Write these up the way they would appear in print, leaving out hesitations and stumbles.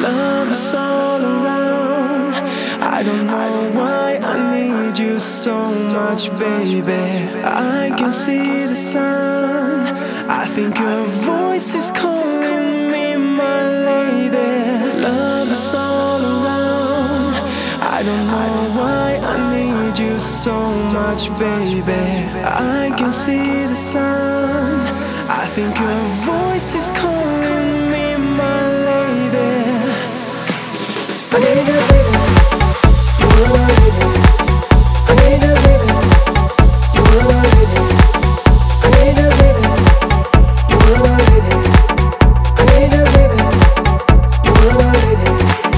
Love is all around. I don't know why I need you so much, baby. I can see the sun. I think your voice is calling me, my lady. Love is all around. I don't know why I need you so much, baby. I can see the sun. I think your voice is calling me, my lady. I need you, baby. You're my lady. I need you, baby. You're my lady. I need you, baby. You're my lady. I need you, baby. You're my lady.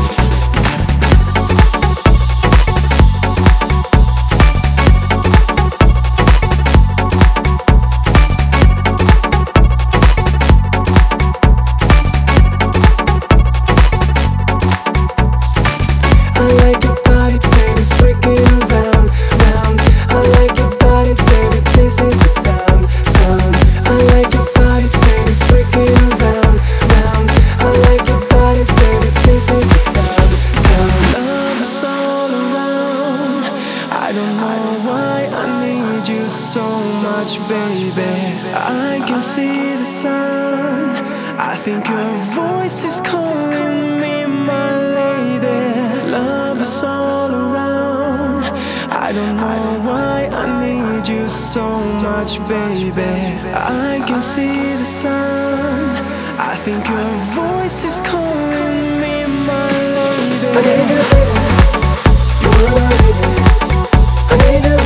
I like your body, baby, freaking around, round. I like your body, baby, this is the sound, sound. I like your body, baby, freaking around, round. I like your body, baby, this is the sound, sound. Love is all around. I don't know why I need you so much, baby. I can see the sun. I think your voice is calling me, my lady. Love is all around. I don't know why I need you so much, baby. I can see the sun. I think your voice is calling me, my lady. I need you, baby. You're my lady. I need you.